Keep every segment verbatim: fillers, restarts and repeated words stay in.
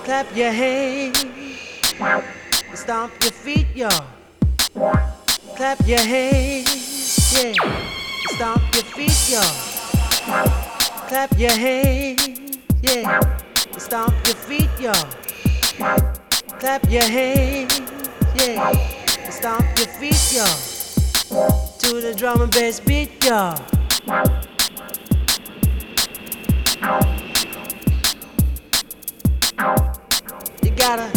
Clap your hands, stomp your feet, y'all. Clap your hands, yeah. Stomp your feet, y'all. Clap your hands, yeah. Stomp your feet, y'all. Clap your hands, yeah. Stomp your feet, y'all. To the drum and bass beat, y'all. You gotta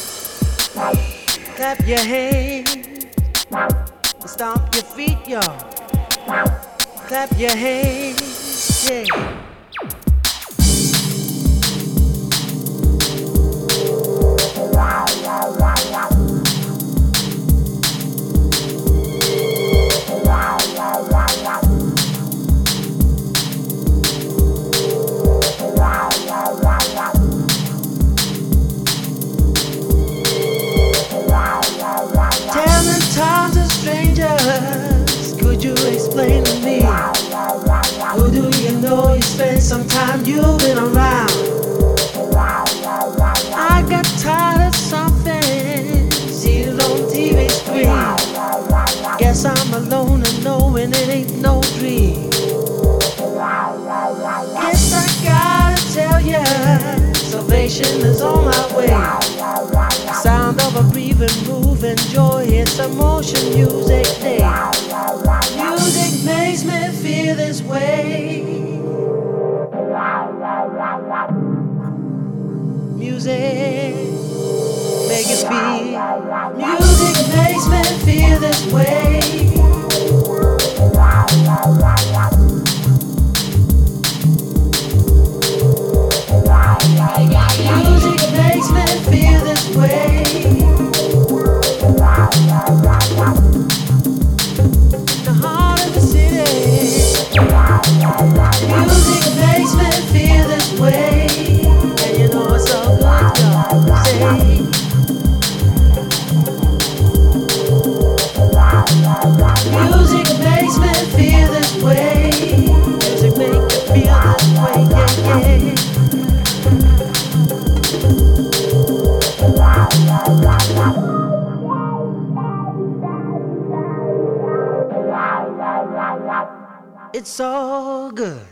clap your hands, stomp your feet, y'all. Clap your hands, yeah. Times of strangers, could you explain to me? Who do you know you spend some time you've been around? I got tired of something, seen it on T V screen. Guess I'm alone and knowing it ain't no dream. Guess I gotta tell ya, salvation is on my way. Sound of a breathing, moving joy, it's emotion music day. Music makes me feel this way. Music make it feel. Music makes me feel this way. Music makes me feel this way. In the heart of the city, music makes me feel this way. And you know it's so good, y'all. Say, music makes me feel this way. Music make me feel this way, yeah, yeah. It's all good.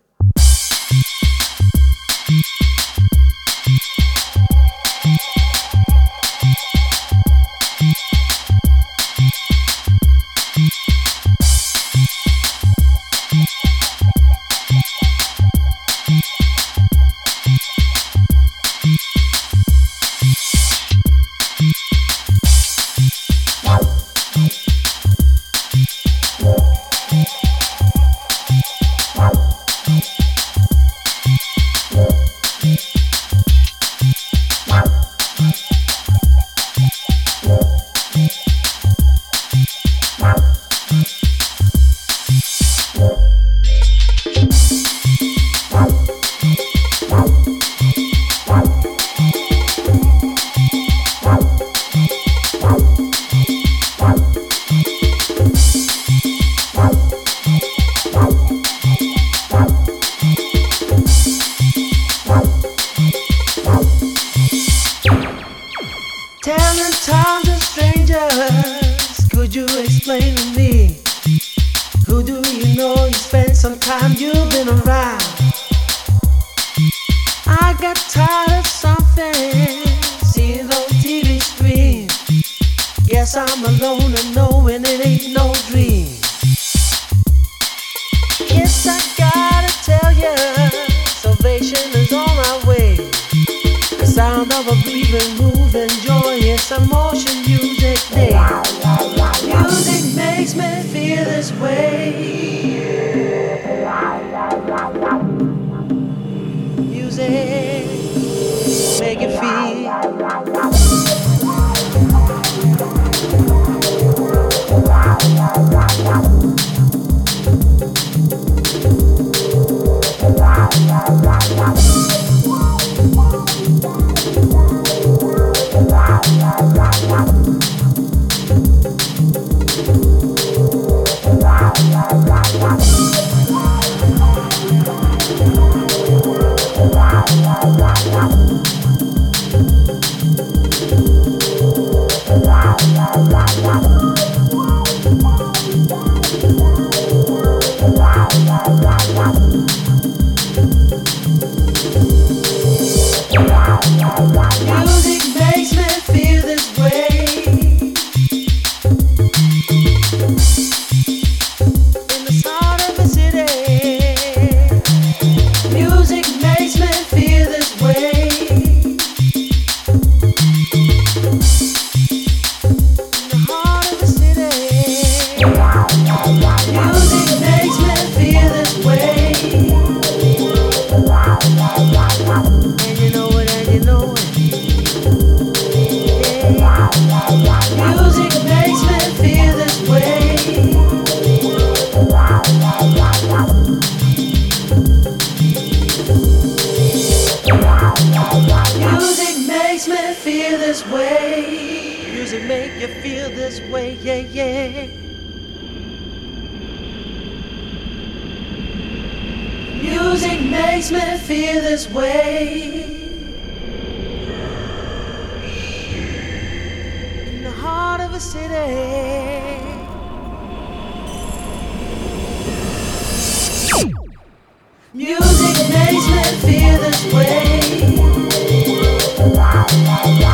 Telling times of strangers, could you explain to me? Who do you know you spend some time you've been around? I got tired of something, seen it on T V screen. Guess I'm alone and knowing it ain't no dream. Yes, I gotta tell ya, salvation is on my way. The sound of a breathing, moving joy, it's emotion music day. Music makes me feel this way. Music make it feel. Music makes me feel this way. In the heart of the city. Music makes me feel this way. In the heart of the city. Music makes me feel this way. And you know it, and you know it. Yeah. Music makes me feel this way. Music makes me feel this way. Music make you feel this way, yeah, yeah. Music makes me feel this way. In the heart of a city. Music makes me feel this way.